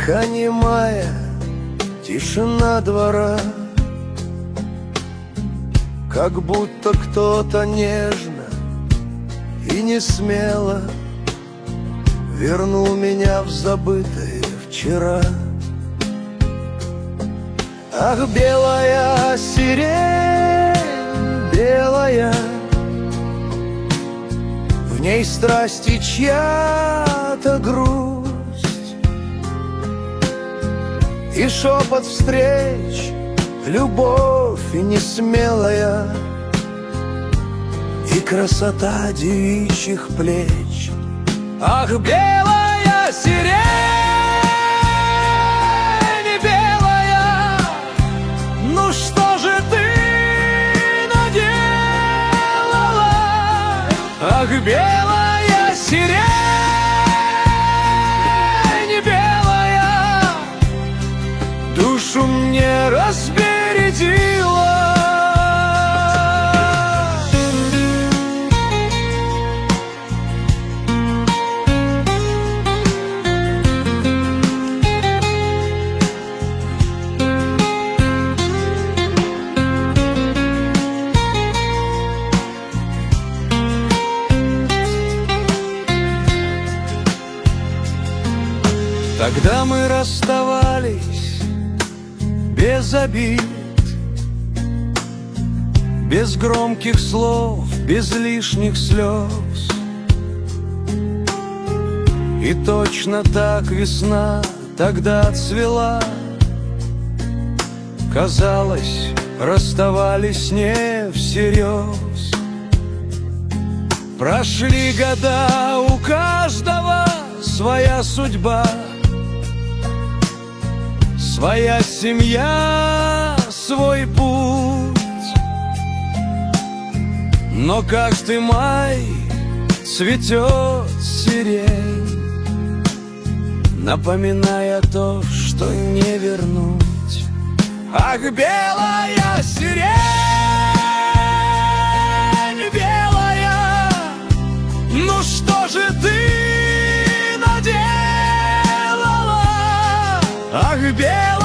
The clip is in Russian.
Тихо немая тишина двора, как будто кто-то нежно и не смело вернул меня в забытое вчера. Ах, белая сирень, белая, в ней страсть и чья-то грусть, и шепот встреч, любовь и несмелая, и красота девичьих плеч. Ах, белая сирень, белая, ну что же ты наделала? Ах, белая сирень, белая, душу мне разбередила. Тогда мы расставались без обид, без громких слов, без лишних слез. И точно так весна тогда цвела. Казалось, расставались не всерьез. Прошли года, у каждого своя судьба, своя семья, свой путь. Но каждый май цветет сирень, напоминая то, что не вернуть. Ах, белая сирень, белая, ну что же ты наделала? Ах, белая